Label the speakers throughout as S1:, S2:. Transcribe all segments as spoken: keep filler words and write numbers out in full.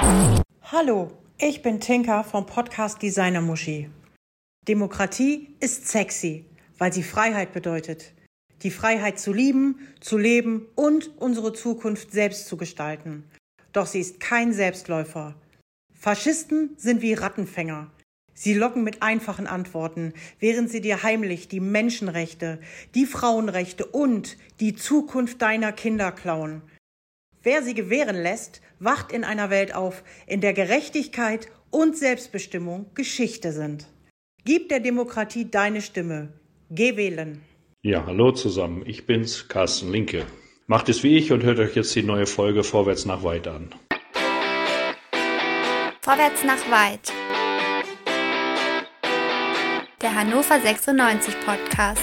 S1: Hallo, ich bin Tinka vom Podcast Designer Muschi. Demokratie ist sexy, weil sie Freiheit bedeutet. Die Freiheit zu lieben, zu leben und unsere Zukunft selbst zu gestalten. Doch sie ist kein Selbstläufer. Faschisten sind wie Rattenfänger. Sie locken mit einfachen Antworten, während sie dir heimlich die Menschenrechte, die Frauenrechte und die Zukunft deiner Kinder klauen. Wer sie gewähren lässt, wacht in einer Welt auf, in der Gerechtigkeit und Selbstbestimmung Geschichte sind. Gib der Demokratie deine Stimme. Geh wählen.
S2: Ja, hallo zusammen. Ich bin's, Carsten Linke. Macht es wie ich und hört euch jetzt die neue Folge Vorwärts nach Weit an.
S3: Vorwärts nach Weit. Der Hannover sechsundneunzig Podcast.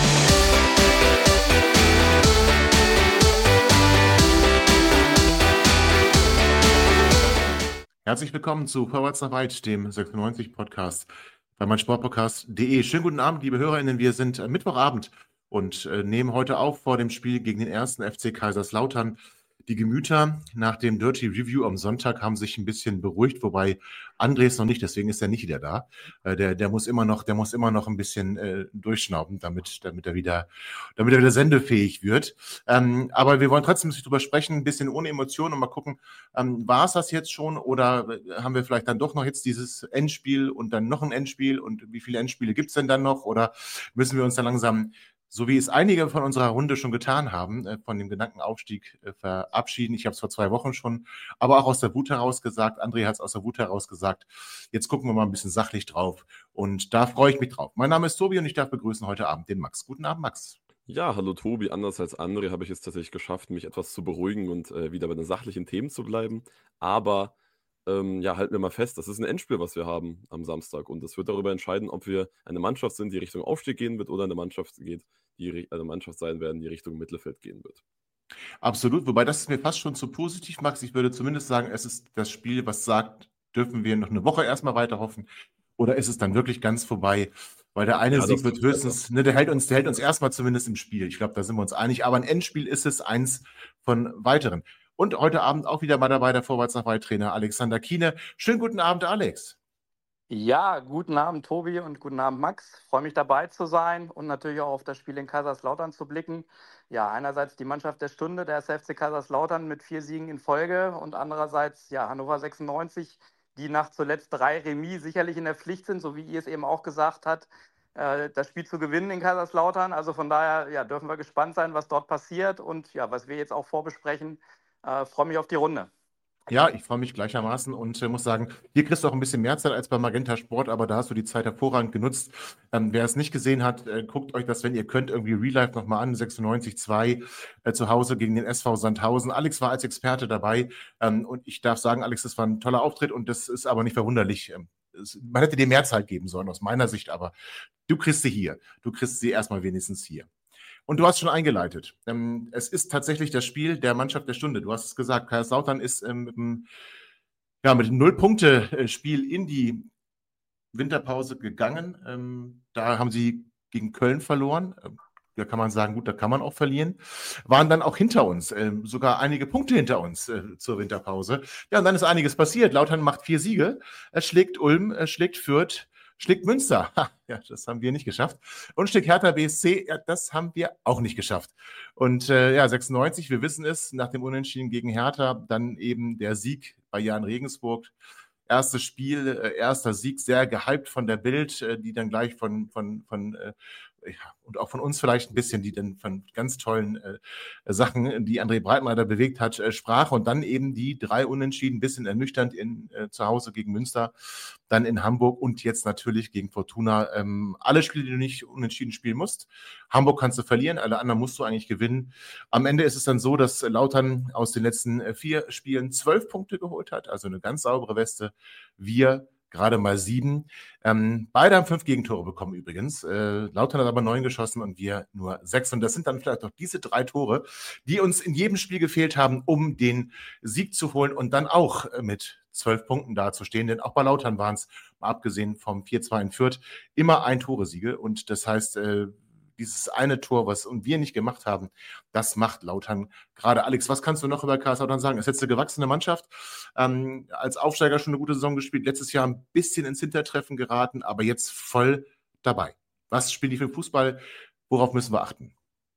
S4: Herzlich willkommen zu Vorwärts nach Weit, dem sechsundneunzig Podcast bei meinsportpodcast punkt de. Schönen guten Abend, liebe HörerInnen. Wir sind äh, Mittwochabend und äh, nehmen heute auf vor dem Spiel gegen den ersten F C Kaiserslautern. Die Gemüter nach dem Dirty Review am Sonntag haben sich ein bisschen beruhigt, wobei André ist noch nicht, deswegen ist er nicht wieder da. Äh, der, der muss immer noch, der muss immer noch ein bisschen äh, durchschnauben, damit, damit er wieder, damit er wieder sendefähig wird. Ähm, aber wir wollen trotzdem drüber sprechen, ein bisschen ohne Emotionen und mal gucken, ähm, war es das jetzt schon oder haben wir vielleicht dann doch noch jetzt dieses Endspiel und dann noch ein Endspiel und wie viele Endspiele gibt es denn dann noch oder müssen wir uns dann langsam, so wie es einige von unserer Runde schon getan haben, äh, von dem Gedankenaufstieg äh, verabschieden. Ich habe es vor zwei Wochen schon, aber auch aus der Wut heraus gesagt. André hat es aus der Wut heraus gesagt. Jetzt gucken wir mal ein bisschen sachlich drauf und da freue ich mich drauf. Mein Name ist Tobi und ich darf begrüßen heute Abend den Max. Guten Abend, Max.
S5: Ja, hallo Tobi. Anders als andere habe ich es tatsächlich geschafft, mich etwas zu beruhigen und äh, wieder bei den sachlichen Themen zu bleiben. Aber ähm, ja, halten wir mal fest, das ist ein Endspiel, was wir haben am Samstag. Und das wird darüber entscheiden, ob wir eine Mannschaft sind, die Richtung Aufstieg gehen wird oder eine Mannschaft geht, die eine Mannschaft sein werden, die Richtung Mittelfeld gehen wird.
S4: Absolut, wobei das ist mir fast schon zu positiv, Max. Ich würde zumindest sagen, es ist das Spiel, was sagt, dürfen wir noch eine Woche erstmal weiter hoffen oder ist es dann wirklich ganz vorbei? Weil der eine
S5: Ja,
S4: Sieg
S5: das
S4: wird
S5: ist
S4: höchstens, ne, der hält uns, der hält uns erstmal zumindest im Spiel. Ich glaube, da sind wir uns einig. Aber ein Endspiel ist es, eins von weiteren. Und heute Abend auch wieder mal dabei der Vorwärts nach Weit Trainer Alexander Kiene. Schönen guten Abend, Alex.
S6: Ja, guten Abend, Tobi, und guten Abend, Max. Freue mich, dabei zu sein und natürlich auch auf das Spiel in Kaiserslautern zu blicken. Ja, einerseits die Mannschaft der Stunde, der erste F C Kaiserslautern mit vier Siegen in Folge und andererseits ja Hannover sechsundneunzig, die nach zuletzt drei Remis sicherlich in der Pflicht sind, so wie ihr es eben auch gesagt habt, äh, das Spiel zu gewinnen in Kaiserslautern. Also von daher ja, dürfen wir gespannt sein, was dort passiert und ja, was wir jetzt auch vorbesprechen. Äh, freue mich auf die Runde.
S4: Ja, ich freue mich gleichermaßen und äh, muss sagen, hier kriegst du auch ein bisschen mehr Zeit als bei Magenta Sport, aber da hast du die Zeit hervorragend genutzt. Ähm, wer es nicht gesehen hat, äh, guckt euch das, wenn ihr könnt, irgendwie Real Life nochmal an, sechsundneunzig zwei äh, zu Hause gegen den S V Sandhausen. Alex war als Experte dabei ähm, und ich darf sagen, Alex, das war ein toller Auftritt und das ist aber nicht verwunderlich. Ähm, es, man hätte dir mehr Zeit geben sollen, aus meiner Sicht, aber du kriegst sie hier. Du kriegst sie erstmal wenigstens hier. Und du hast schon eingeleitet. Ähm, es ist tatsächlich das Spiel der Mannschaft der Stunde. Du hast es gesagt, Kaiserslautern ist ähm, mit einem ja, mit einem Null-Punkte-Spiel in die Winterpause gegangen. Ähm, da haben sie gegen Köln verloren. Ähm, da kann man sagen, gut, da kann man auch verlieren. Waren dann auch hinter uns, ähm, sogar einige Punkte hinter uns äh, zur Winterpause. Ja, und dann ist einiges passiert. Lautern macht vier Siege. Er schlägt Ulm, er schlägt Fürth, schlägt Münster. Ha, ja, das haben wir nicht geschafft. Und schlägt Hertha B S C. Ja, das haben wir auch nicht geschafft. Und äh, ja, sechsundneunzig, wir wissen es, nach dem Unentschieden gegen Hertha, dann eben der Sieg bei Jan Regensburg. Erstes Spiel, äh, erster Sieg, sehr gehypt von der Bild, äh, die dann gleich von, von, von äh, ja, und auch von uns vielleicht ein bisschen, die dann von ganz tollen äh, Sachen, die André Breitmeier bewegt hat, äh, sprach. Und dann eben die drei Unentschieden, ein bisschen ernüchternd in, äh, zu Hause gegen Münster, dann in Hamburg und jetzt natürlich gegen Fortuna. Ähm, alle Spiele, die du nicht unentschieden spielen musst. Hamburg kannst du verlieren, alle anderen musst du eigentlich gewinnen. Am Ende ist es dann so, dass Lautern aus den letzten äh, vier Spielen zwölf Punkte geholt hat, also eine ganz saubere Weste. Wir gerade mal sieben. Ähm, beide haben fünf Gegentore bekommen übrigens. Äh, Lautern hat aber neun geschossen und wir nur sechs. Und das sind dann vielleicht auch diese drei Tore, die uns in jedem Spiel gefehlt haben, um den Sieg zu holen und dann auch äh, mit zwölf Punkten dazustehen. Denn auch bei Lautern waren es, mal abgesehen vom vier zwei in Fürth, immer ein Tore-Siege. Und das heißt, äh, dieses eine Tor, was und wir nicht gemacht haben, das macht Lautern gerade. Alex, was kannst du noch über K S Lautern sagen? Es ist jetzt eine gewachsene Mannschaft, ähm, als Aufsteiger schon eine gute Saison gespielt, letztes Jahr ein bisschen ins Hintertreffen geraten, aber jetzt voll dabei. Was spielen die für Fußball? Worauf müssen wir achten?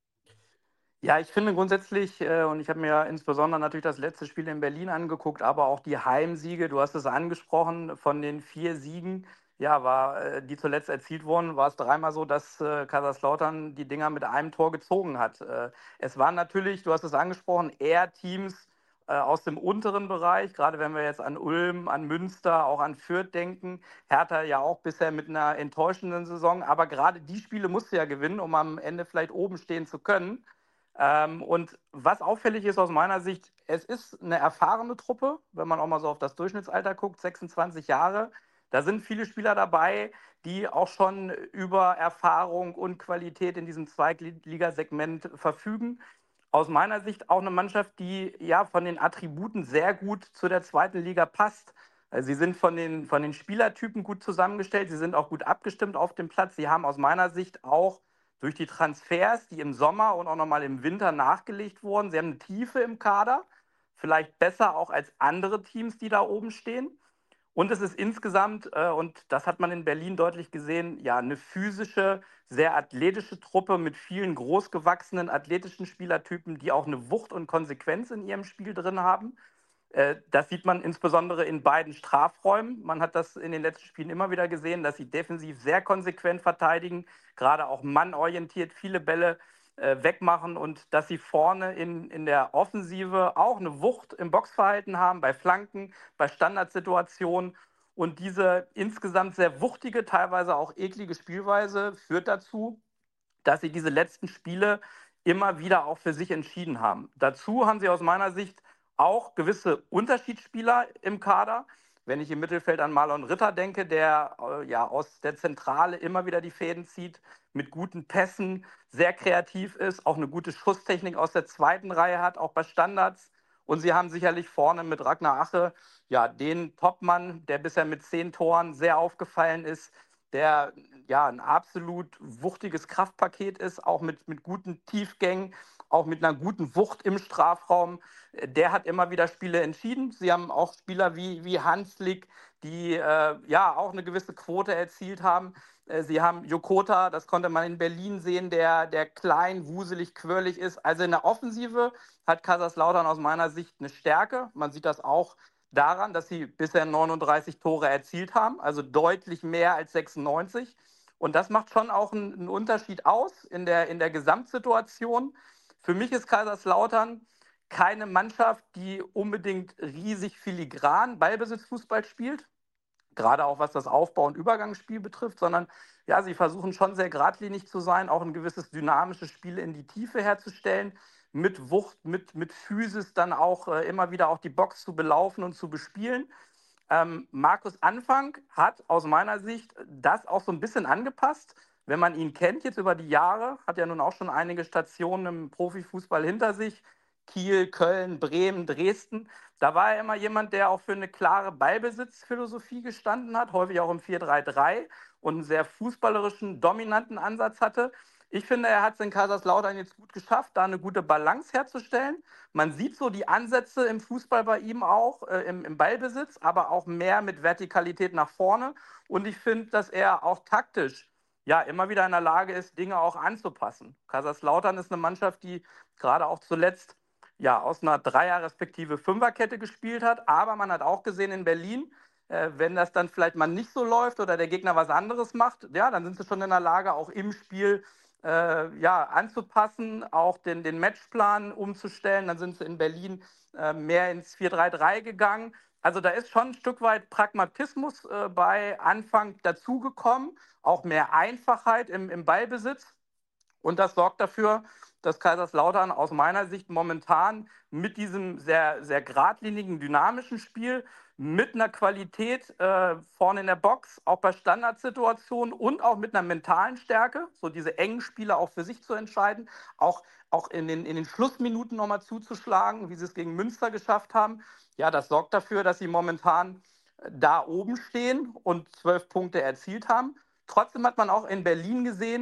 S6: Ja, ich finde grundsätzlich, äh, und ich habe mir insbesondere natürlich das letzte Spiel in Berlin angeguckt, aber auch die Heimsiege, du hast es angesprochen, von den vier Siegen, ja, war, äh, die zuletzt erzielt wurden, war es dreimal so, dass äh, Kaiserslautern die Dinger mit einem Tor gezogen hat. Äh, es waren natürlich, du hast es angesprochen, eher Teams äh, aus dem unteren Bereich, gerade wenn wir jetzt an Ulm, an Münster, auch an Fürth denken. Hertha ja auch bisher mit einer enttäuschenden Saison, aber gerade die Spiele musst du ja gewinnen, um am Ende vielleicht oben stehen zu können. Ähm, und was auffällig ist aus meiner Sicht, es ist eine erfahrene Truppe, wenn man auch mal so auf das Durchschnittsalter guckt, sechsundzwanzig Jahre. Da sind viele Spieler dabei, die auch schon über Erfahrung und Qualität in diesem Zweitligasegment verfügen. Aus meiner Sicht auch eine Mannschaft, die ja von den Attributen sehr gut zu der zweiten Liga passt. Also sie sind von den, von den Spielertypen gut zusammengestellt, sie sind auch gut abgestimmt auf dem Platz. Sie haben aus meiner Sicht auch durch die Transfers, die im Sommer und auch nochmal im Winter nachgelegt wurden. Sie haben eine Tiefe im Kader, vielleicht besser auch als andere Teams, die da oben stehen. Und es ist insgesamt, äh, und das hat man in Berlin deutlich gesehen, ja, eine physische, sehr athletische Truppe mit vielen großgewachsenen athletischen Spielertypen, die auch eine Wucht und Konsequenz in ihrem Spiel drin haben. Äh, Das sieht man insbesondere in beiden Strafräumen. Man hat das in den letzten Spielen immer wieder gesehen, dass sie defensiv sehr konsequent verteidigen, gerade auch mannorientiert viele Bälle äh, wegmachen und dass sie vorne in, in der Offensive auch eine Wucht im Boxverhalten haben, bei Flanken, bei Standardsituationen. Und diese insgesamt sehr wuchtige, teilweise auch eklige Spielweise führt dazu, dass sie diese letzten Spiele immer wieder auch für sich entschieden haben. Dazu haben sie aus meiner Sicht auch gewisse Unterschiedsspieler im Kader. Wenn ich im Mittelfeld an Marlon Ritter denke, der äh, ja aus der Zentrale immer wieder die Fäden zieht, mit guten Pässen, sehr kreativ ist, auch eine gute Schusstechnik aus der zweiten Reihe hat, auch bei Standards. Und sie haben sicherlich vorne mit Ragnar Ache ja den Topmann, der bisher mit zehn Toren sehr aufgefallen ist, der ja ein absolut wuchtiges Kraftpaket ist, auch mit, mit guten Tiefgängen, auch mit einer guten Wucht im Strafraum. Der hat immer wieder Spiele entschieden. Sie haben auch Spieler wie, wie Hanslik, die äh, ja auch eine gewisse Quote erzielt haben. Äh, Sie haben Jokota, das konnte man in Berlin sehen, der, der klein, wuselig, quirlig ist. Also in der Offensive hat Kaiserslautern aus meiner Sicht eine Stärke. Man sieht das auch daran, dass sie bisher neununddreißig Tore erzielt haben, also deutlich mehr als sechsundneunzig. Und das macht schon auch einen, einen Unterschied aus in der, in der Gesamtsituation. Für mich ist Kaiserslautern keine Mannschaft, die unbedingt riesig filigran Ballbesitzfußball spielt, gerade auch was das Aufbau- und Übergangsspiel betrifft, sondern ja, sie versuchen schon sehr geradlinig zu sein, auch ein gewisses dynamisches Spiel in die Tiefe herzustellen, mit Wucht, mit, mit Physis dann auch äh, immer wieder auch die Box zu belaufen und zu bespielen. Ähm, Markus Anfang hat aus meiner Sicht das auch so ein bisschen angepasst. Wenn man ihn kennt jetzt über die Jahre, hat ja nun auch schon einige Stationen im Profifußball hinter sich. Kiel, Köln, Bremen, Dresden. Da war er immer jemand, der auch für eine klare Ballbesitzphilosophie gestanden hat, häufig auch im vier drei drei und einen sehr fußballerischen, dominanten Ansatz hatte. Ich finde, er hat es in Kaiserslautern jetzt gut geschafft, da eine gute Balance herzustellen. Man sieht so die Ansätze im Fußball bei ihm auch, äh, im, im Ballbesitz, aber auch mehr mit Vertikalität nach vorne. Und ich finde, dass er auch taktisch ja immer wieder in der Lage ist, Dinge auch anzupassen. Kaiserslautern ist eine Mannschaft, die gerade auch zuletzt ja aus einer Dreier- respektive Fünferkette gespielt hat. Aber man hat auch gesehen in Berlin, äh, wenn das dann vielleicht mal nicht so läuft oder der Gegner was anderes macht, ja, dann sind sie schon in der Lage, auch im Spiel äh, ja, anzupassen, auch den, den Matchplan umzustellen. Dann sind sie in Berlin äh, mehr ins vier drei drei gegangen. Also da ist schon ein Stück weit Pragmatismus äh, bei Anfang dazugekommen, auch mehr Einfachheit im, im Ballbesitz. Und das sorgt dafür, dass Kaiserslautern aus meiner Sicht momentan mit diesem sehr, sehr geradlinigen, dynamischen Spiel, mit einer Qualität äh, vorne in der Box, auch bei Standardsituationen und auch mit einer mentalen Stärke, so diese engen Spiele auch für sich zu entscheiden, auch, auch in, den, in den Schlussminuten nochmal zuzuschlagen, wie sie es gegen Münster geschafft haben. Ja, das sorgt dafür, dass sie momentan da oben stehen und zwölf Punkte erzielt haben. Trotzdem hat man auch in Berlin gesehen,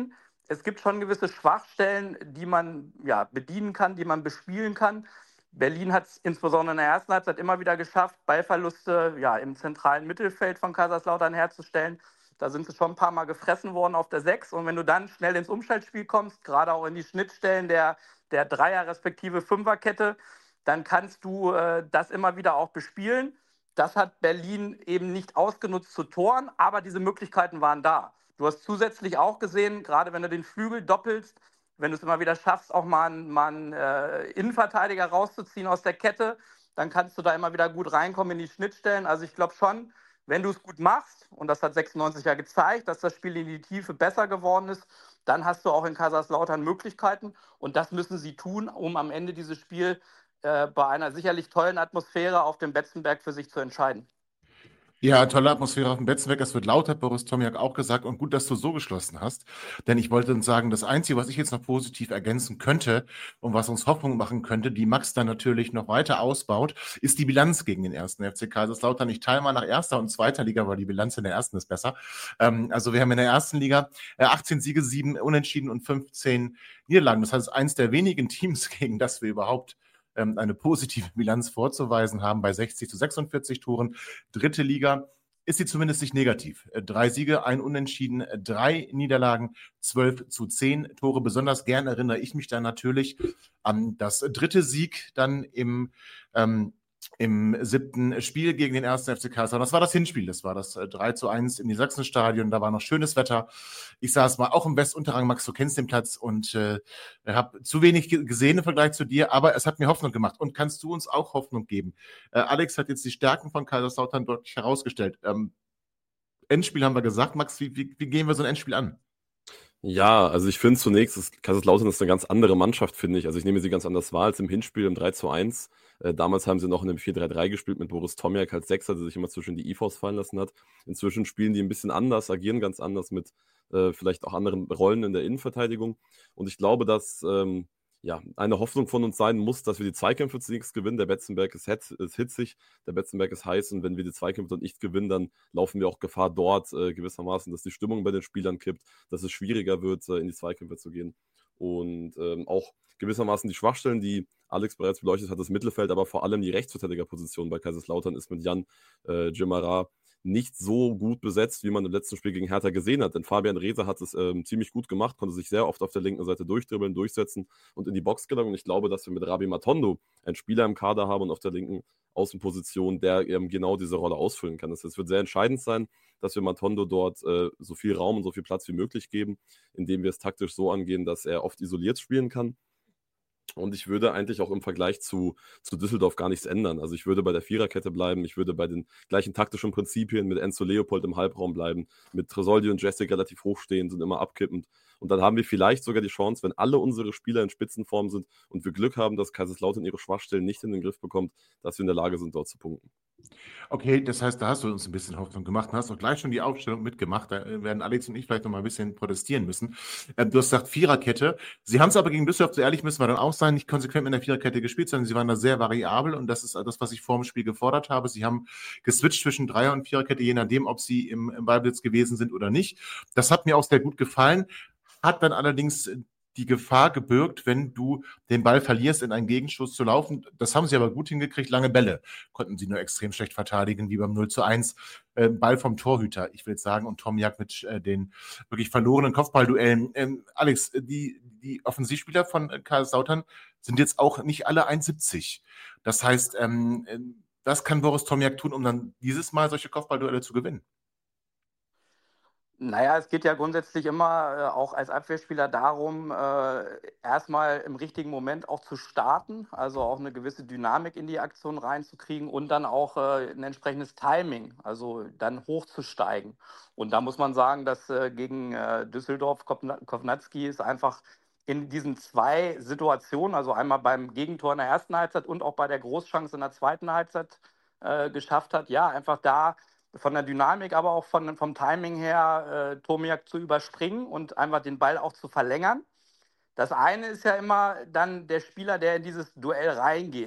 S6: es gibt schon gewisse Schwachstellen, die man ja, bedienen kann, die man bespielen kann. Berlin hat es insbesondere in der ersten Halbzeit immer wieder geschafft, Ballverluste ja, im zentralen Mittelfeld von Kaiserslautern herzustellen. Da sind sie schon ein paar Mal gefressen worden auf der sechs. Und wenn du dann schnell ins Umschaltspiel kommst, gerade auch in die Schnittstellen der, der Dreier- respektive Fünferkette, dann kannst du äh, das immer wieder auch bespielen. Das hat Berlin eben nicht ausgenutzt zu Toren, aber diese Möglichkeiten waren da. Du hast zusätzlich auch gesehen, gerade wenn du den Flügel doppelst, wenn du es immer wieder schaffst, auch mal einen, mal einen äh, Innenverteidiger rauszuziehen aus der Kette, dann kannst du da immer wieder gut reinkommen in die Schnittstellen. Also ich glaube schon, wenn du es gut machst, und das hat sechsundneunzig ja gezeigt, dass das Spiel in die Tiefe besser geworden ist, dann hast du auch in Kaiserslautern Möglichkeiten. Und das müssen sie tun, um am Ende dieses Spiel äh, bei einer sicherlich tollen Atmosphäre auf dem Betzenberg für sich zu entscheiden.
S4: Ja, tolle Atmosphäre auf dem Betzenberg. Es wird laut, hat Boris Tomjak auch gesagt. Und gut, dass du so geschlossen hast. Denn ich wollte uns sagen, das Einzige, was ich jetzt noch positiv ergänzen könnte und was uns Hoffnung machen könnte, die Max dann natürlich noch weiter ausbaut, ist die Bilanz gegen den ersten F C Kaiserslautern. Ich teile mal nach erster und zweiter Liga, weil die Bilanz in der ersten ist besser. Ähm, also wir haben in der ersten Liga äh, achtzehn Siege, sieben Unentschieden und fünfzehn Niederlagen. Das heißt, eins der wenigen Teams, gegen das wir überhaupt eine positive Bilanz vorzuweisen haben bei sechzig zu sechsundvierzig Toren. Dritte Liga ist sie zumindest nicht negativ. Drei Siege, ein Unentschieden, drei Niederlagen, zwölf zu zehn Tore. Besonders gern erinnere ich mich dann natürlich an das dritte Sieg dann im ähm, im siebten Spiel gegen den ersten F C Kaiserslautern. Das war das Hinspiel, das war das drei zu eins im Sachsenstadion, da war noch schönes Wetter. Ich saß mal auch im Westunterrang, Max, du kennst den Platz und äh, habe zu wenig gesehen im Vergleich zu dir, aber es hat mir Hoffnung gemacht. Und kannst du uns auch Hoffnung geben? Äh, Alex hat jetzt die Stärken von Kaiserslautern deutlich herausgestellt. Ähm, Endspiel haben wir gesagt, Max, wie, wie, wie gehen wir so ein Endspiel an?
S5: Ja, also ich finde zunächst, dass Kaiserslautern ist eine ganz andere Mannschaft, finde ich. Also ich nehme sie ganz anders wahr als im Hinspiel im drei zu eins. Äh, damals haben sie noch in einem vier drei drei gespielt mit Boris Tomjak als Sechser, der sich immer zwischen die I Vs fallen lassen hat. Inzwischen spielen die ein bisschen anders, agieren ganz anders mit äh, vielleicht auch anderen Rollen in der Innenverteidigung. Und ich glaube, dass ähm, ja, eine Hoffnung von uns sein muss, dass wir die Zweikämpfe zunächst gewinnen. Der Betzenberg ist, hetz, ist hitzig, der Betzenberg ist heiß und wenn wir die Zweikämpfe dort nicht gewinnen, dann laufen wir auch Gefahr dort äh, gewissermaßen, dass die Stimmung bei den Spielern kippt, dass es schwieriger wird, äh, in die Zweikämpfe zu gehen. Und ähm, auch gewissermaßen die Schwachstellen, die Alex bereits beleuchtet hat, das Mittelfeld, aber vor allem die Rechtsverteidigerposition bei Kaiserslautern ist mit Jan äh, Djimara nicht so gut besetzt, wie man im letzten Spiel gegen Hertha gesehen hat. Denn Fabian Reese hat es ähm, ziemlich gut gemacht, konnte sich sehr oft auf der linken Seite durchdribbeln, durchsetzen und in die Box gelangen. Und ich glaube, dass wir mit Rabi Matondo einen Spieler im Kader haben und auf der linken Außenposition, der eben genau diese Rolle ausfüllen kann. Es wird sehr entscheidend sein, dass wir Matondo dort äh, so viel Raum und so viel Platz wie möglich geben, indem wir es taktisch so angehen, dass er oft isoliert spielen kann. Und ich würde eigentlich auch im Vergleich zu, zu Düsseldorf gar nichts ändern. Also ich würde bei der Viererkette bleiben, ich würde bei den gleichen taktischen Prinzipien mit Enzo Leopold im Halbraum bleiben, mit Tresoldi und Jessic relativ hoch stehen, sind immer abkippend. Und dann haben wir vielleicht sogar die Chance, wenn alle unsere Spieler in Spitzenform sind und wir Glück haben, dass Kaiserslautern ihre Schwachstellen nicht in den Griff bekommt, dass wir in der Lage sind, dort zu punkten.
S4: Okay, das heißt, da hast du uns ein bisschen Hoffnung gemacht und hast auch gleich schon die Aufstellung mitgemacht. Da werden Alex und ich vielleicht noch mal ein bisschen protestieren müssen. Ähm, du hast gesagt Viererkette. Sie haben es aber gegen Düsseldorf, so ehrlich müssen wir dann auch sein, nicht konsequent mit der Viererkette gespielt, sondern sie waren da sehr variabel und das ist das, was ich vor dem Spiel gefordert habe. Sie haben geswitcht zwischen Dreier- und Viererkette, je nachdem, ob sie im, im Ballbesitz gewesen sind oder nicht. Das hat mir auch sehr gut gefallen, hat dann allerdings die Gefahr gebirgt, wenn du den Ball verlierst, in einen Gegenschuss zu laufen. Das haben sie aber gut hingekriegt. Lange Bälle konnten sie nur extrem schlecht verteidigen, wie beim null zu eins. Äh, Ball vom Torhüter, ich will jetzt sagen, und Tomjak mit äh, den wirklich verlorenen Kopfballduellen. Ähm, Alex, die, die Offensivspieler von äh, Kaiserslautern sind jetzt auch nicht alle eins siebzig. Das heißt, ähm, das kann Boris Tomjak tun, um dann dieses Mal solche Kopfballduelle zu gewinnen.
S6: Naja, es geht ja grundsätzlich immer äh, auch als Abwehrspieler darum, äh, erstmal im richtigen Moment auch zu starten, also auch eine gewisse Dynamik in die Aktion reinzukriegen und dann auch äh, ein entsprechendes Timing, also dann hochzusteigen. Und da muss man sagen, dass äh, gegen äh, Düsseldorf Kovnatski ist einfach in diesen zwei Situationen, also einmal beim Gegentor in der ersten Halbzeit und auch bei der Großchance in der zweiten Halbzeit äh, geschafft hat, ja, einfach da von der Dynamik, aber auch von, vom Timing her äh, Tomjak zu überspringen und einfach den Ball auch zu verlängern. Das eine ist ja immer dann der Spieler, der in dieses Duell reingeht.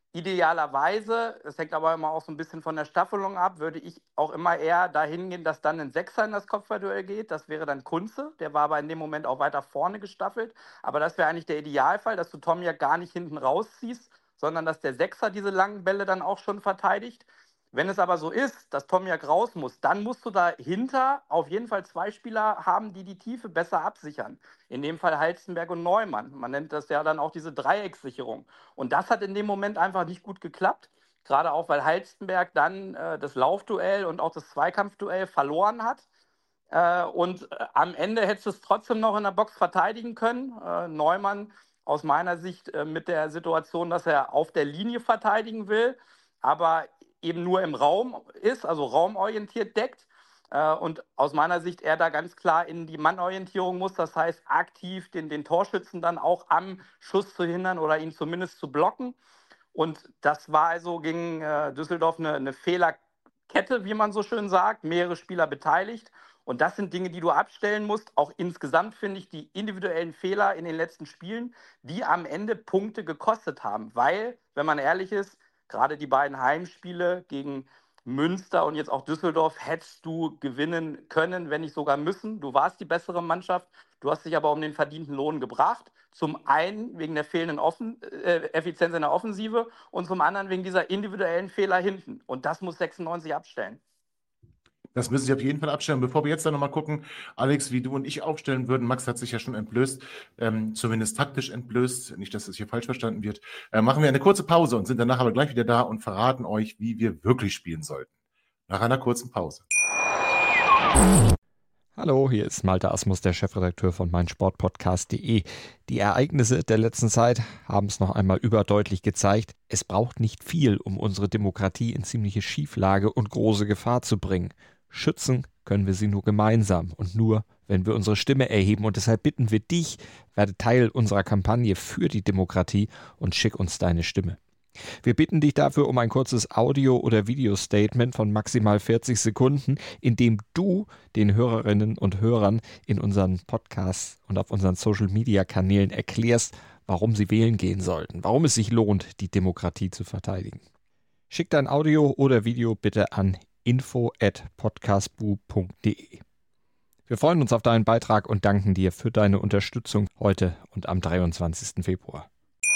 S6: idealerweise, es hängt aber immer auch so ein bisschen von der Staffelung ab, würde ich auch immer eher dahin gehen, dass dann ein Sechser in das Kopfballduell geht. Das wäre dann Kunze. Der war aber in dem Moment auch weiter vorne gestaffelt. Aber das wäre eigentlich der Idealfall, dass du Tomjak gar nicht hinten rausziehst, sondern dass der Sechser diese langen Bälle dann auch schon verteidigt. Wenn es aber so ist, dass Tomjak raus muss, dann musst du dahinter auf jeden Fall zwei Spieler haben, die die Tiefe besser absichern. In dem Fall Halstenberg und Neumann. Man nennt das ja dann auch diese Dreieckssicherung. Und das hat in dem Moment einfach nicht gut geklappt. Gerade auch, weil Halstenberg dann äh, das Laufduell und auch das Zweikampfduell verloren hat. Äh, und äh, am Ende hättest du es trotzdem noch in der Box verteidigen können. Äh, Neumann aus meiner Sicht äh, mit der Situation, dass er auf der Linie verteidigen will, aber eben nur im Raum ist, also raumorientiert deckt. Äh, und aus meiner Sicht er da ganz klar in die Mannorientierung muss, das heißt aktiv den, den Torschützen dann auch am Schuss zu hindern oder ihn zumindest zu blocken. Und das war also gegen äh, Düsseldorf eine, eine Fehlerkette, wie man so schön sagt, mehrere Spieler beteiligt. Und das sind Dinge, die du abstellen musst. Auch insgesamt finde ich die individuellen Fehler in den letzten Spielen, die am Ende Punkte gekostet haben. Weil, wenn man ehrlich ist, gerade die beiden Heimspiele gegen Münster und jetzt auch Düsseldorf hättest du gewinnen können, wenn nicht sogar müssen. Du warst die bessere Mannschaft, du hast dich aber um den verdienten Lohn gebracht. Zum einen wegen der fehlenden Offen- äh, Effizienz in der Offensive und zum anderen wegen dieser individuellen Fehler hinten. Und das muss sechsundneunzig abstellen.
S4: Das müssen Sie auf jeden Fall abstellen. Bevor wir jetzt dann nochmal gucken, Alex, wie du und ich aufstellen würden, Max hat sich ja schon entblößt, ähm, zumindest taktisch entblößt, nicht, dass es hier falsch verstanden wird, äh, machen wir eine kurze Pause und sind danach aber gleich wieder da und verraten euch, wie wir wirklich spielen sollten. Nach einer kurzen Pause.
S7: Hallo, hier ist Malte Asmus, der Chefredakteur von meinsportpodcast punkt de. Die Ereignisse der letzten Zeit haben es noch einmal überdeutlich gezeigt. Es braucht nicht viel, um unsere Demokratie in ziemliche Schieflage und große Gefahr zu bringen. Schützen können wir sie nur gemeinsam und nur, wenn wir unsere Stimme erheben. Und deshalb bitten wir dich, werde Teil unserer Kampagne für die Demokratie und schick uns deine Stimme. Wir bitten dich dafür um ein kurzes Audio- oder Videostatement von maximal vierzig Sekunden, in dem du den Hörerinnen und Hörern in unseren Podcasts und auf unseren Social-Media-Kanälen erklärst, warum sie wählen gehen sollten, warum es sich lohnt, die Demokratie zu verteidigen. Schick dein Audio oder Video bitte an info at podcastbu punkt de. Wir freuen uns auf deinen Beitrag und danken dir für deine Unterstützung heute und am dreiundzwanzigsten Februar.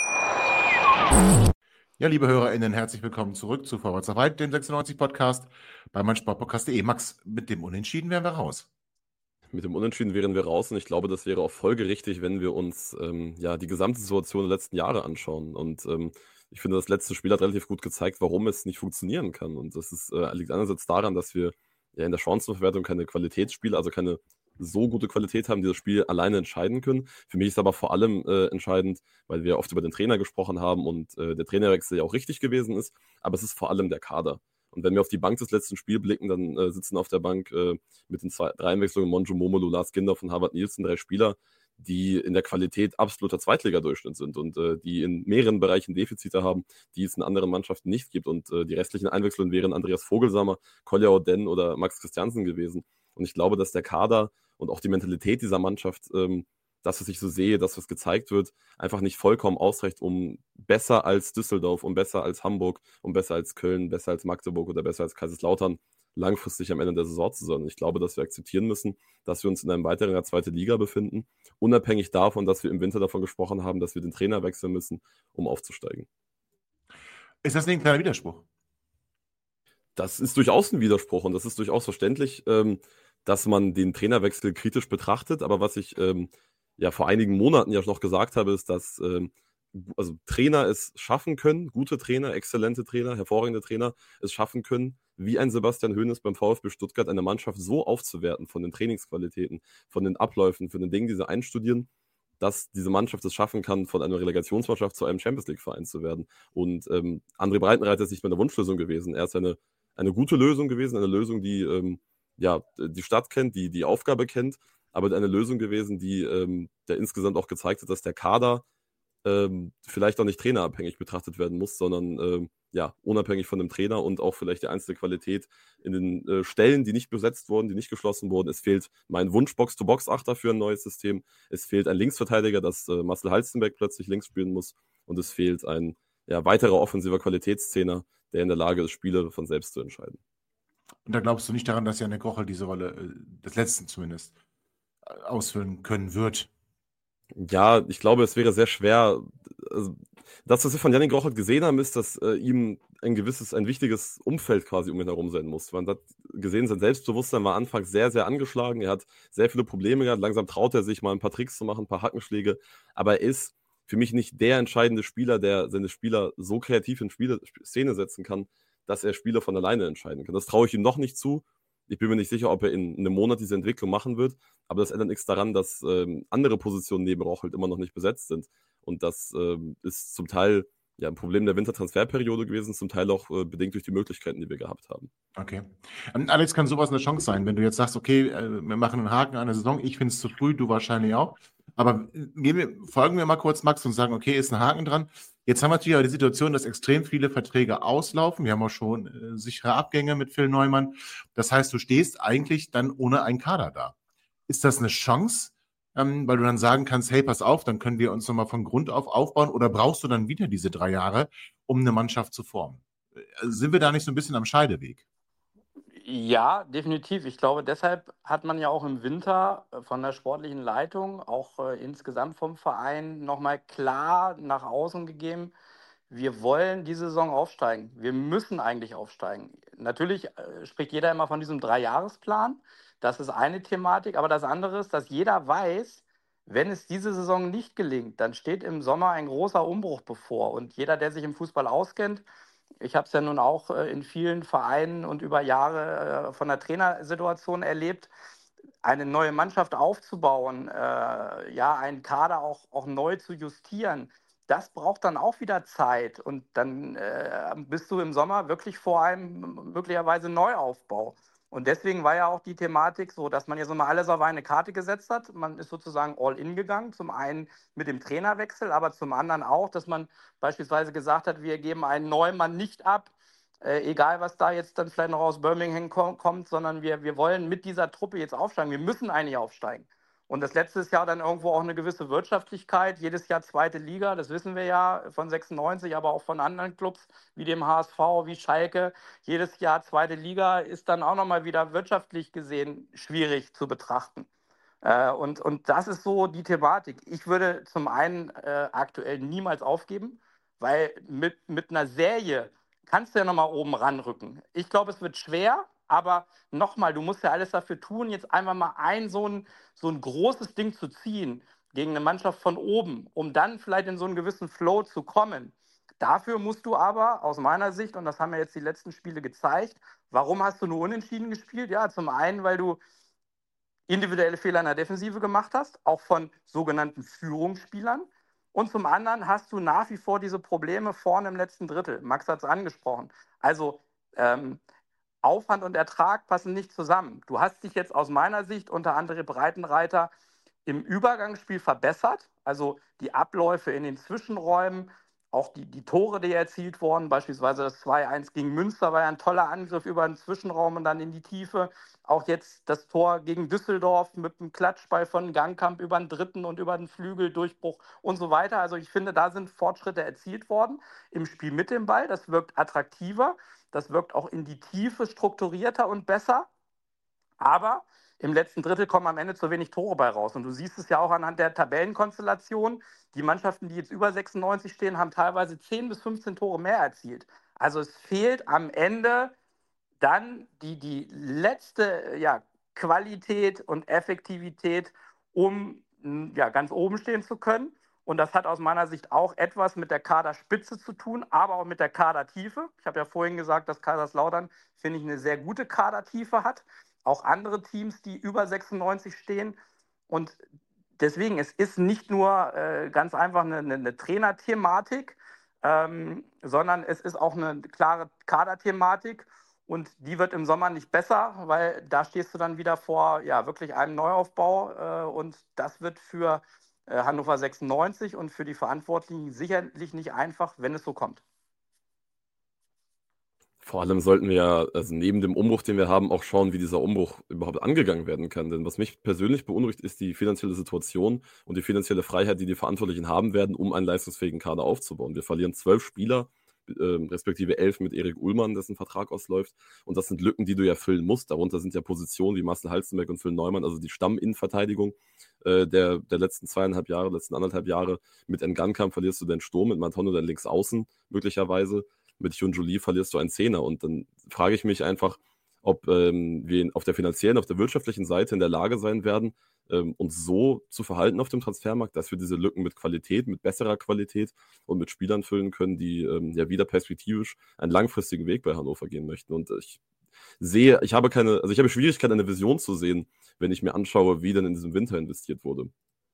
S4: Ja, liebe HörerInnen, herzlich willkommen zurück zu Vorwärts nach Weit, dem sechsundneunzig Podcast bei meinsportpodcast punkt de. Max, mit dem Unentschieden wären wir raus.
S5: Mit dem Unentschieden wären wir raus und ich glaube, das wäre auch folgerichtig, wenn wir uns ähm, ja, die gesamte Situation der letzten Jahre anschauen. Und ähm, ich finde, das letzte Spiel hat relativ gut gezeigt, warum es nicht funktionieren kann. Und das ist, äh, liegt einerseits daran, dass wir ja in der Chancenverwertung keine Qualitätsspiele, also keine so gute Qualität haben, die das Spiel alleine entscheiden können. Für mich ist aber vor allem äh, entscheidend, weil wir oft über den Trainer gesprochen haben und äh, der Trainerwechsel ja auch richtig gewesen ist, aber es ist vor allem der Kader. Und wenn wir auf die Bank des letzten Spiels blicken, dann äh, sitzen auf der Bank äh, mit den zwei, drei Einwechslungen Monjo Momolu, Lars Gindorf und Harvard Nielsen drei Spieler, die in der Qualität absoluter Zweitligadurchschnitt sind und äh, die in mehreren Bereichen Defizite haben, die es in anderen Mannschaften nicht gibt. Und äh, die restlichen Einwechslungen wären Andreas Vogelsammer, Kolja Oden oder Max Christiansen gewesen. Und ich glaube, dass der Kader und auch die Mentalität dieser Mannschaft, ähm, das, was ich so sehe, das, was gezeigt wird, einfach nicht vollkommen ausreicht, um besser als Düsseldorf, um besser als Hamburg, um besser als Köln, besser als Magdeburg oder besser als Kaiserslautern langfristig am Ende der Saison zu sein. Ich glaube, dass wir akzeptieren müssen, dass wir uns in einem weiteren zweiten Liga befinden, unabhängig davon, dass wir im Winter davon gesprochen haben, dass wir den Trainer wechseln müssen, um aufzusteigen.
S4: Ist das nicht ein kleiner Widerspruch?
S5: Das ist durchaus ein Widerspruch und das ist durchaus verständlich, ähm, dass man den Trainerwechsel kritisch betrachtet. Aber was ich ähm, ja vor einigen Monaten ja noch gesagt habe, ist, dass ähm, also Trainer es schaffen können, gute Trainer, exzellente Trainer, hervorragende Trainer es schaffen können, wie ein Sebastian Hoeneß beim VfB Stuttgart, eine Mannschaft so aufzuwerten von den Trainingsqualitäten, von den Abläufen, von den Dingen, die sie einstudieren, dass diese Mannschaft es schaffen kann, von einer Relegationsmannschaft zu einem Champions-League-Verein zu werden. Und ähm, André Breitenreiter ist nicht mehr eine Wunschlösung gewesen. Er ist eine, eine gute Lösung gewesen, eine Lösung, die ähm, ja, die Stadt kennt, die die Aufgabe kennt, aber eine Lösung gewesen, die ähm, der insgesamt auch gezeigt hat, dass der Kader ähm, vielleicht auch nicht trainerabhängig betrachtet werden muss, sondern ähm, ja, unabhängig von dem Trainer und auch vielleicht die einzelne Qualität in den äh, Stellen, die nicht besetzt wurden, die nicht geschlossen wurden. Es fehlt mein Wunsch Box-to-Box-Achter für ein neues System. Es fehlt ein Linksverteidiger, dass äh, Marcel Halstenberg plötzlich links spielen muss und es fehlt ein ja, weiterer offensiver Qualitätszehner, der in der Lage ist, Spiele von selbst zu entscheiden.
S4: Und da glaubst du nicht daran, dass Janik Rochel diese Rolle, äh, des Letzten zumindest, äh, ausfüllen können wird?
S5: Ja, ich glaube, es wäre sehr schwer. Also, das, was wir von Janik Rochel gesehen haben, ist, dass äh, ihm ein gewisses, ein wichtiges Umfeld quasi um ihn herum sein muss. Man hat gesehen, sein Selbstbewusstsein war anfangs sehr, sehr angeschlagen. Er hat sehr viele Probleme gehabt. Langsam traut er sich mal ein paar Tricks zu machen, ein paar Hackenschläge. Aber er ist für mich nicht der entscheidende Spieler, der seine Spieler so kreativ in Spiele, Szene setzen kann, dass er Spiele von alleine entscheiden kann. Das traue ich ihm noch nicht zu. Ich bin mir nicht sicher, ob er in einem Monat diese Entwicklung machen wird. Aber das ändert nichts daran, dass ähm, andere Positionen neben Rochel immer noch nicht besetzt sind. Und das ähm, ist zum Teil ja ein Problem der Wintertransferperiode gewesen, zum Teil auch äh, bedingt durch die Möglichkeiten, die wir gehabt haben.
S4: Okay. Und Alex, kann sowas eine Chance sein, wenn du jetzt sagst, okay, äh, wir machen einen Haken an der Saison, ich finde es zu früh, du wahrscheinlich auch. Aber äh, gehen wir, folgen wir mal kurz, Max, und sagen, okay, ist ein Haken dran. Jetzt haben wir natürlich aber die Situation, dass extrem viele Verträge auslaufen. Wir haben auch schon äh, sichere Abgänge mit Phil Neumann. Das heißt, du stehst eigentlich dann ohne einen Kader da. Ist das eine Chance, ähm, weil du dann sagen kannst, hey, pass auf, dann können wir uns nochmal von Grund auf aufbauen, oder brauchst du dann wieder diese drei Jahre, um eine Mannschaft zu formen? Äh, Sind wir da nicht so ein bisschen am Scheideweg?
S6: Ja, definitiv. Ich glaube, deshalb hat man ja auch im Winter äh, von der sportlichen Leitung, auch äh, insgesamt vom Verein, nochmal klar nach außen gegeben, wir wollen diese Saison aufsteigen. Wir müssen eigentlich aufsteigen. Natürlich äh, spricht jeder immer von diesem Dreijahresplan. Das ist eine Thematik. Aber das andere ist, dass jeder weiß, wenn es diese Saison nicht gelingt, dann steht im Sommer ein großer Umbruch bevor. Und jeder, der sich im Fußball auskennt, ich habe es ja nun auch äh, in vielen Vereinen und über Jahre äh, von der Trainersituation erlebt, eine neue Mannschaft aufzubauen, äh, ja, einen Kader auch, auch neu zu justieren, das braucht dann auch wieder Zeit. Und dann äh, bist du im Sommer wirklich vor einem möglicherweise Neuaufbau. Und deswegen war ja auch die Thematik so, dass man ja so mal alles auf eine Karte gesetzt hat. Man ist sozusagen all in gegangen. Zum einen mit dem Trainerwechsel, aber zum anderen auch, dass man beispielsweise gesagt hat, wir geben einen Neumann nicht ab, äh, egal was da jetzt dann vielleicht noch aus Birmingham kom- kommt, sondern wir, wir wollen mit dieser Truppe jetzt aufsteigen. Wir müssen eigentlich aufsteigen. Und das letzte Jahr dann irgendwo auch eine gewisse Wirtschaftlichkeit. Jedes Jahr zweite Liga, das wissen wir ja von sechsundneunzig, aber auch von anderen Clubs wie dem H S V, wie Schalke. Jedes Jahr zweite Liga ist dann auch nochmal wieder wirtschaftlich gesehen schwierig zu betrachten. Äh, und, und das ist so die Thematik. Ich würde zum einen äh, aktuell niemals aufgeben, weil mit, mit einer Serie kannst du ja nochmal oben ranrücken. Ich glaube, es wird schwer, aber nochmal, du musst ja alles dafür tun, jetzt einfach mal ein so ein, so ein großes Ding zu ziehen gegen eine Mannschaft von oben, um dann vielleicht in so einen gewissen Flow zu kommen. Dafür musst du aber aus meiner Sicht, und das haben ja jetzt die letzten Spiele gezeigt, warum hast du nur unentschieden gespielt? Ja, zum einen, weil du individuelle Fehler in der Defensive gemacht hast, auch von sogenannten Führungsspielern. Und zum anderen hast du nach wie vor diese Probleme vorne im letzten Drittel. Max hat es angesprochen. Also ähm, Aufwand und Ertrag passen nicht zusammen. Du hast dich jetzt aus meiner Sicht unter anderem Breitenreiter im Übergangsspiel verbessert. Also die Abläufe in den Zwischenräumen, auch die, die Tore, die erzielt wurden, beispielsweise das zwei eins gegen Münster war ja ein toller Angriff über den Zwischenraum und dann in die Tiefe. Auch jetzt das Tor gegen Düsseldorf mit dem Klatschball von Gangkamp über den dritten und über den Flügel, Durchbruch und so weiter. Also ich finde, da sind Fortschritte erzielt worden im Spiel mit dem Ball. Das wirkt attraktiver, das wirkt auch in die Tiefe strukturierter und besser. Aber im letzten Drittel kommen am Ende zu wenig Tore bei raus. Und du siehst es ja auch anhand der Tabellenkonstellation. Die Mannschaften, die jetzt über sechsundneunzig stehen, haben teilweise zehn bis fünfzehn Tore mehr erzielt. Also es fehlt am Ende dann die, die letzte ja, Qualität und Effektivität, um ja, ganz oben stehen zu können. Und das hat aus meiner Sicht auch etwas mit der Kaderspitze zu tun, aber auch mit der Kadertiefe. Ich habe ja vorhin gesagt, dass Kaiserslautern, finde ich, eine sehr gute Kadertiefe hat. Auch andere Teams, die über sechsundneunzig stehen. Und deswegen, es ist nicht nur äh, ganz einfach eine, eine, eine Trainerthematik, ähm, sondern es ist auch eine klare Kaderthematik. Und die wird im Sommer nicht besser, weil da stehst du dann wieder vor ja, wirklich einem Neuaufbau. Äh, und das wird für äh, Hannover sechsundneunzig und für die Verantwortlichen sicherlich nicht einfach, wenn es so kommt.
S5: Vor allem sollten wir ja, also neben dem Umbruch, den wir haben, auch schauen, wie dieser Umbruch überhaupt angegangen werden kann. Denn was mich persönlich beunruhigt, ist die finanzielle Situation und die finanzielle Freiheit, die die Verantwortlichen haben werden, um einen leistungsfähigen Kader aufzubauen. Wir verlieren zwölf Spieler, äh, respektive elf mit Erik Ullmann, dessen Vertrag ausläuft. Und das sind Lücken, die du ja füllen musst. Darunter sind ja Positionen wie Marcel Halstenberg und Phil Neumann, also die Stamminnenverteidigung äh, der, der letzten zweieinhalb Jahre, letzten anderthalb Jahre. Mit Ngannou verlierst du den Sturm, mit Mantono dann links außen möglicherweise. Mit Junjuli verlierst du einen Zehner. Und dann frage ich mich einfach, ob ähm, wir auf der finanziellen, auf der wirtschaftlichen Seite in der Lage sein werden, ähm, uns so zu verhalten auf dem Transfermarkt, dass wir diese Lücken mit Qualität, mit besserer Qualität und mit Spielern füllen können, die ähm, ja wieder perspektivisch einen langfristigen Weg bei Hannover gehen möchten. Und ich sehe, ich habe keine, also ich habe Schwierigkeiten, eine Vision zu sehen, wenn ich mir anschaue, wie dann in diesem Winter investiert wurde.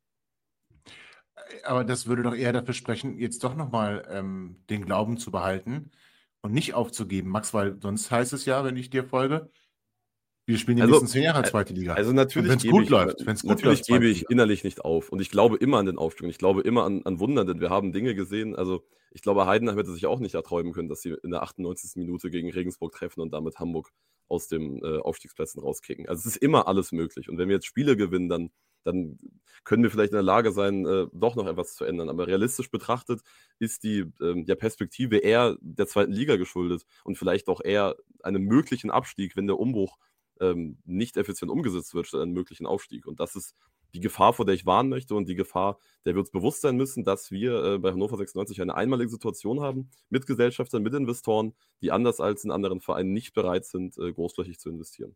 S4: Aber das würde doch eher dafür sprechen, jetzt doch nochmal ähm, den Glauben zu behalten und nicht aufzugeben, Max, weil sonst heißt es ja, wenn ich dir folge, wir spielen die
S5: Also,
S4: nächsten zehn Jahre
S5: äh,
S4: zweite Liga.
S5: Also natürlich
S4: wenn es
S5: gebe
S4: gut
S5: ich,
S4: läuft, wenn es gut
S5: natürlich
S4: läuft,
S5: gebe
S4: zweite
S5: ich
S4: Liga.
S5: innerlich nicht auf. Und ich glaube immer an den Aufstieg. Und ich glaube immer an, an Wunder, denn wir haben Dinge gesehen. Also ich glaube, Heidenheim hätte sich auch nicht erträumen können, dass sie in der achtundneunzigsten Minute gegen Regensburg treffen und damit Hamburg aus den äh, Aufstiegsplätzen rauskicken. Also es ist immer alles möglich. Und wenn wir jetzt Spiele gewinnen, dann, dann können wir vielleicht in der Lage sein, äh, doch noch etwas zu ändern. Aber realistisch betrachtet ist die ähm, ja, Perspektive eher der zweiten Liga geschuldet und vielleicht auch eher einem möglichen Abstieg, wenn der Umbruch ähm, nicht effizient umgesetzt wird, statt einem möglichen Aufstieg. Und das ist die Gefahr, vor der ich warnen möchte und die Gefahr, der wir uns bewusst sein müssen, dass wir äh, bei Hannover sechsundneunzig eine einmalige Situation haben mit Gesellschaftern, mit Investoren, die anders als in anderen Vereinen nicht bereit sind, äh, großflächig zu investieren.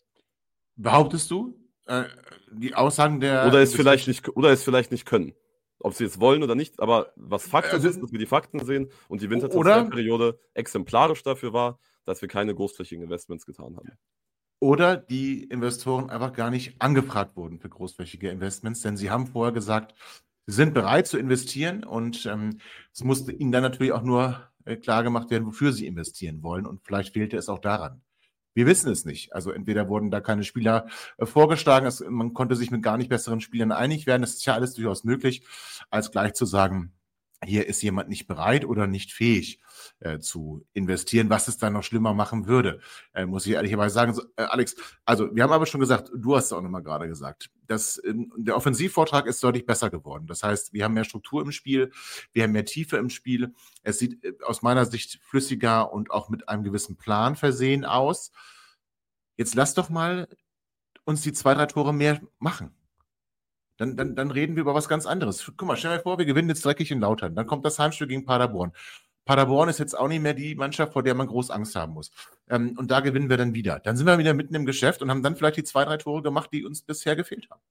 S4: Behauptest du, äh, die Aussagen der...
S5: Oder es vielleicht nicht, oder es vielleicht nicht können. Ob sie es wollen oder nicht, aber was Fakt
S4: Also-
S5: ist, dass wir die Fakten sehen und die
S4: Oder-
S5: Wintertransferperiode exemplarisch dafür war, dass wir keine großflächigen Investments getan haben.
S4: Oder die Investoren einfach gar nicht angefragt wurden für großflächige Investments, denn sie haben vorher gesagt, sie sind bereit zu investieren und ähm, es musste ihnen dann natürlich auch nur äh, klar gemacht werden, wofür sie investieren wollen und vielleicht fehlte es auch daran. Wir wissen es nicht. Also entweder wurden da keine Spieler äh, vorgeschlagen, es, man konnte sich mit gar nicht besseren Spielern einig werden. Das ist ja alles durchaus möglich, als gleich zu sagen, hier ist jemand nicht bereit oder nicht fähig äh, zu investieren, was es dann noch schlimmer machen würde, äh, muss ich ehrlicherweise sagen. So, äh, Alex, also wir haben aber schon gesagt, du hast es auch nochmal gerade gesagt, dass äh, der Offensivvortrag ist deutlich besser geworden. Das heißt, wir haben mehr Struktur im Spiel, wir haben mehr Tiefe im Spiel. Es sieht äh, aus meiner Sicht flüssiger und auch mit einem gewissen Plan versehen aus. Jetzt lass doch mal uns die zwei, drei Tore mehr machen. Dann, dann, dann reden wir über was ganz anderes. Guck mal, stell dir vor, wir gewinnen jetzt dreckig in Lautern. Dann kommt das Heimspiel gegen Paderborn. Paderborn ist jetzt auch nicht mehr die Mannschaft, vor der man groß Angst haben muss. Ähm, und da gewinnen wir dann wieder. Dann sind wir wieder mitten im Geschäft und haben dann vielleicht die zwei, drei Tore gemacht, die uns bisher gefehlt haben.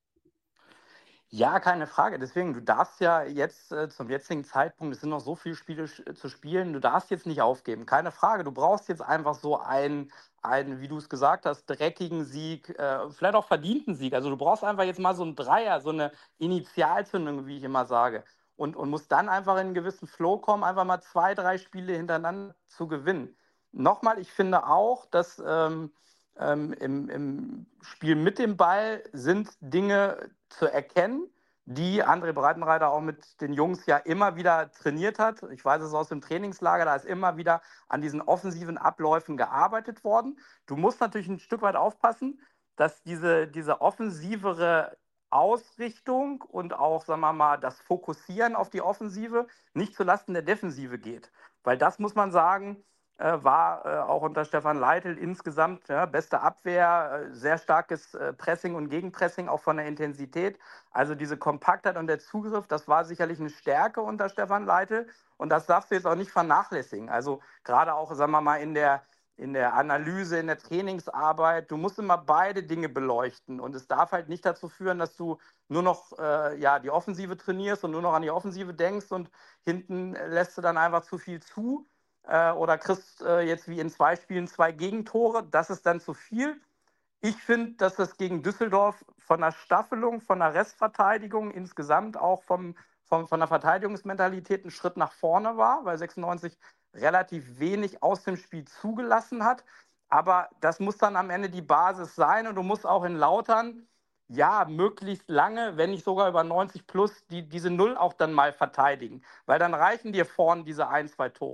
S6: Ja, keine Frage. Deswegen, du darfst ja jetzt äh, zum jetzigen Zeitpunkt, es sind noch so viele Spiele sch- zu spielen, du darfst jetzt nicht aufgeben. Keine Frage. Du brauchst jetzt einfach so einen, einen, wie du es gesagt hast, dreckigen Sieg, äh, vielleicht auch verdienten Sieg. Also du brauchst einfach jetzt mal so einen Dreier, so eine Initialzündung, wie ich immer sage. Und, und musst dann einfach in einen gewissen Flow kommen, einfach mal zwei, drei Spiele hintereinander zu gewinnen. Nochmal, ich finde auch, dass ähm, ähm, im, im Spiel mit dem Ball sind Dinge zu erkennen, die André Breitenreiter auch mit den Jungs ja immer wieder trainiert hat. Ich weiß es aus dem Trainingslager, da ist immer wieder an diesen offensiven Abläufen gearbeitet worden. Du musst natürlich ein Stück weit aufpassen, dass diese, diese offensivere Ausrichtung und auch, sagen wir mal, das Fokussieren auf die Offensive nicht zulasten der Defensive geht. Weil das, muss man sagen, äh, war äh, auch unter Stefan Leitl insgesamt ja, beste Abwehr, äh, sehr starkes äh, Pressing und Gegenpressing, auch von der Intensität. Also diese Kompaktheit und der Zugriff, das war sicherlich eine Stärke unter Stefan Leitl und das darfst du jetzt auch nicht vernachlässigen. Also gerade auch, sagen wir mal, in der, in der Analyse, in der Trainingsarbeit, du musst immer beide Dinge beleuchten und es darf halt nicht dazu führen, dass du nur noch äh, ja, die Offensive trainierst und nur noch an die Offensive denkst und hinten lässt du dann einfach zu viel zu. Oder kriegst äh, jetzt wie in zwei Spielen zwei Gegentore, das ist dann zu viel. Ich finde, dass das gegen Düsseldorf von der Staffelung, von der Restverteidigung, insgesamt auch vom, vom, von der Verteidigungsmentalität ein Schritt nach vorne war, weil sechsundneunzig relativ wenig aus dem Spiel zugelassen hat. Aber das muss dann am Ende die Basis sein und du musst auch in Lautern ja, möglichst lange, wenn nicht sogar über neunzig plus, die, diese Null auch dann mal verteidigen. Weil dann reichen dir vorne diese ein, zwei Tore.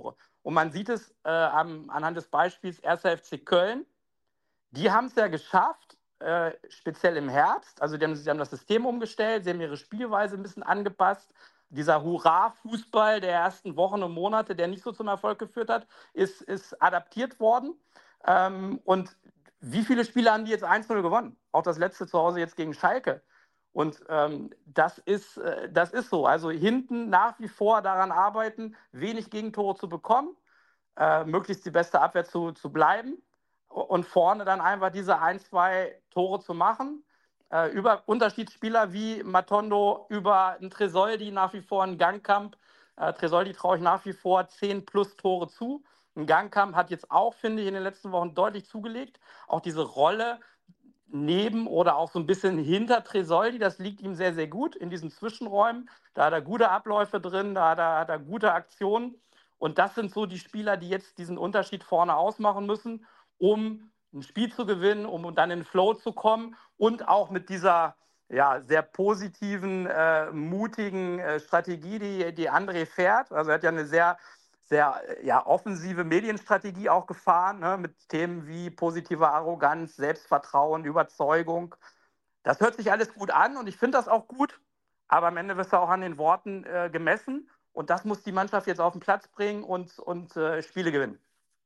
S6: Und man sieht es äh, am, anhand des Beispiels erster F C Köln. Die haben es ja geschafft, äh, speziell im Herbst. Also die haben, sie haben das System umgestellt, sie haben ihre Spielweise ein bisschen angepasst. Dieser Hurra-Fußball der ersten Wochen und Monate, der nicht so zum Erfolg geführt hat, ist, ist adaptiert worden. Ähm, und wie viele Spiele haben die jetzt eins null gewonnen? Auch das letzte zu Hause jetzt gegen Schalke. Und ähm, das ist, äh, das ist so. Also hinten nach wie vor daran arbeiten, wenig Gegentore zu bekommen, äh, möglichst die beste Abwehr zu, zu bleiben und vorne dann einfach diese ein, zwei Tore zu machen. Äh, über Unterschiedsspieler wie Matondo, über einen Tresoldi nach wie vor, einen Gangkamp. Äh, Tresoldi traue ich nach wie vor zehn plus Tore zu. Ein Gangkamp hat jetzt auch, finde ich, in den letzten Wochen deutlich zugelegt. Auch diese Rolle neben oder auch so ein bisschen hinter Tresoldi, das liegt ihm sehr, sehr gut in diesen Zwischenräumen. Da hat er gute Abläufe drin, da hat er, hat er gute Aktionen. Und das sind so die Spieler, die jetzt diesen Unterschied vorne ausmachen müssen, um ein Spiel zu gewinnen, um dann in den Flow zu kommen und auch mit dieser ja, sehr positiven, äh, mutigen äh, Strategie, die, die André fährt. Also er hat ja eine sehr sehr ja, offensive Medienstrategie auch gefahren, ne, mit Themen wie positive Arroganz, Selbstvertrauen, Überzeugung. Das hört sich alles gut an und ich finde das auch gut, aber am Ende wirst du auch an den Worten äh, gemessen und das muss die Mannschaft jetzt auf den Platz bringen und, und äh, Spiele gewinnen.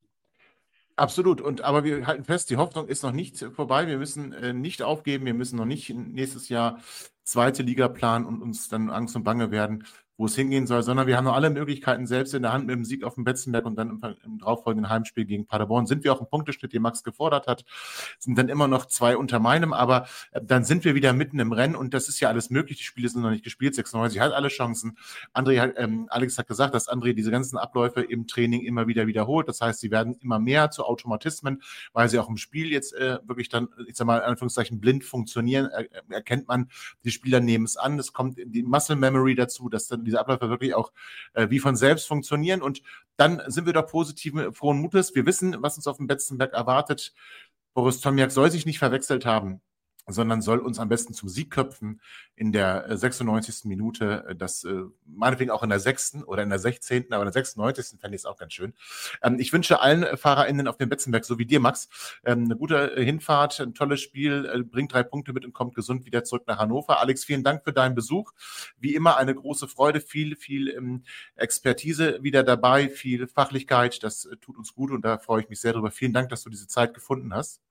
S4: Absolut. Und aber wir halten fest, die Hoffnung ist noch nicht vorbei. Wir müssen äh, nicht aufgeben. Wir müssen noch nicht nächstes Jahr zweite Liga planen und uns dann Angst und Bange werden, wo es hingehen soll, sondern wir haben noch alle Möglichkeiten selbst in der Hand mit dem Sieg auf dem Betzenberg und dann im, im darauffolgenden Heimspiel gegen Paderborn sind wir auch im Punkteschnitt, den Max gefordert hat, sind dann immer noch zwei unter meinem, aber äh, dann sind wir wieder mitten im Rennen und das ist ja alles möglich. Die Spiele sind noch nicht gespielt. sechsundneunzig hat alle Chancen. André hat, ähm, Alex hat gesagt, dass André diese ganzen Abläufe im Training immer wieder wiederholt. Das heißt, sie werden immer mehr zu Automatismen, weil sie auch im Spiel jetzt äh, wirklich dann, ich sag mal, in Anführungszeichen blind funktionieren. Er, erkennt man, die Spieler nehmen es an. Es kommt die Muscle Memory dazu, dass dann diese Abläufe wirklich auch äh, wie von selbst funktionieren. Und dann sind wir doch positiv frohen Mutes. Wir wissen, was uns auf dem Betzenberg erwartet. Boris Tomjak soll sich nicht verwechselt haben, sondern soll uns am besten zum Sieg köpfen in der sechsundneunzigsten Minute, das äh, meinetwegen auch in der sechsten oder in der sechzehnten, aber in der sechsundneunzigsten fände ich es auch ganz schön. Ähm, ich wünsche allen FahrerInnen auf dem Betzenberg, so wie dir, Max, ähm, eine gute Hinfahrt, ein tolles Spiel, äh, bringt drei Punkte mit und kommt gesund wieder zurück nach Hannover. Alex, vielen Dank für deinen Besuch. Wie immer eine große Freude, viel, viel ähm, Expertise wieder dabei, viel Fachlichkeit, das äh, tut uns gut und da freue ich mich sehr drüber. Vielen Dank, dass du diese Zeit gefunden hast.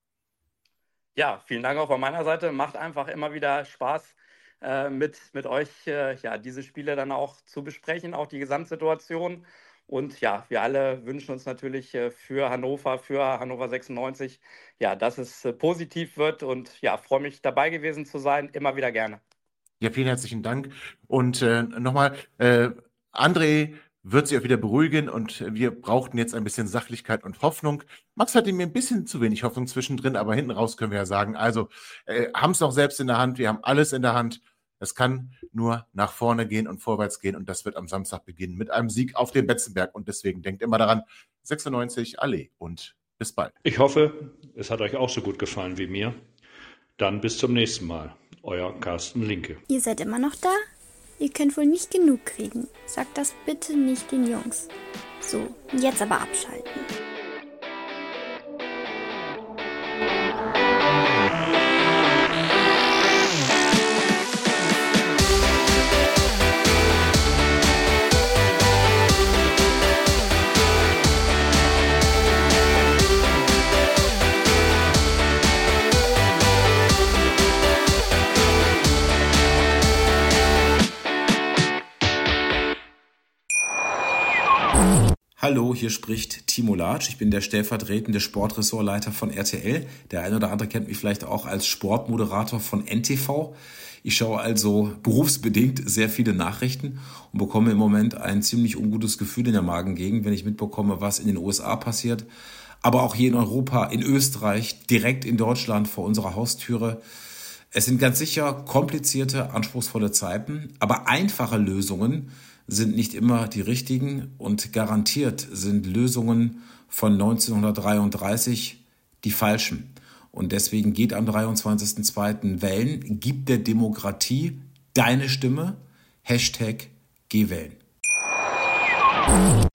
S6: Ja, vielen Dank auch von meiner Seite. Macht einfach immer wieder Spaß, äh, mit, mit euch äh, ja, diese Spiele dann auch zu besprechen, auch die Gesamtsituation. Und ja, wir alle wünschen uns natürlich äh, für Hannover, für Hannover sechsundneunzig, ja, dass es äh, positiv wird. Und ja, freue mich dabei gewesen zu sein. Immer wieder gerne.
S4: Ja, vielen herzlichen Dank. Und äh, nochmal, äh, André wird sich auch wieder beruhigen und wir brauchten jetzt ein bisschen Sachlichkeit und Hoffnung. Max hatte mir ein bisschen zu wenig Hoffnung zwischendrin, aber hinten raus können wir ja sagen, also äh, haben es auch selbst in der Hand, wir haben alles in der Hand. Es kann nur nach vorne gehen und vorwärts gehen und das wird am Samstag beginnen mit einem Sieg auf dem Betzenberg und deswegen denkt immer daran, sechsundneunzig, Allee und bis bald.
S2: Ich hoffe, es hat euch auch so gut gefallen wie mir. Dann bis zum nächsten Mal. Euer Carsten Linke.
S3: Ihr seid immer noch da? Ihr könnt wohl nicht genug kriegen. Sagt das bitte nicht den Jungs. So, jetzt aber abschalten.
S8: Hallo, hier spricht Timo Latsch. Ich bin der stellvertretende Sportressortleiter von R T L. Der eine oder andere kennt mich vielleicht auch als Sportmoderator von N T V. Ich schaue also berufsbedingt sehr viele Nachrichten und bekomme im Moment ein ziemlich ungutes Gefühl in der Magengegend, wenn ich mitbekomme, was in den U S A passiert. Aber auch hier in Europa, in Österreich, direkt in Deutschland vor unserer Haustüre. Es sind ganz sicher komplizierte, anspruchsvolle Zeiten, aber einfache Lösungen sind nicht immer die richtigen und garantiert sind Lösungen von neunzehnhundertdreiunddreißig die falschen. Und deswegen geht am dreiundzwanzigsten zweiten wählen, gib der Demokratie deine Stimme, Hashtag Geh wählen.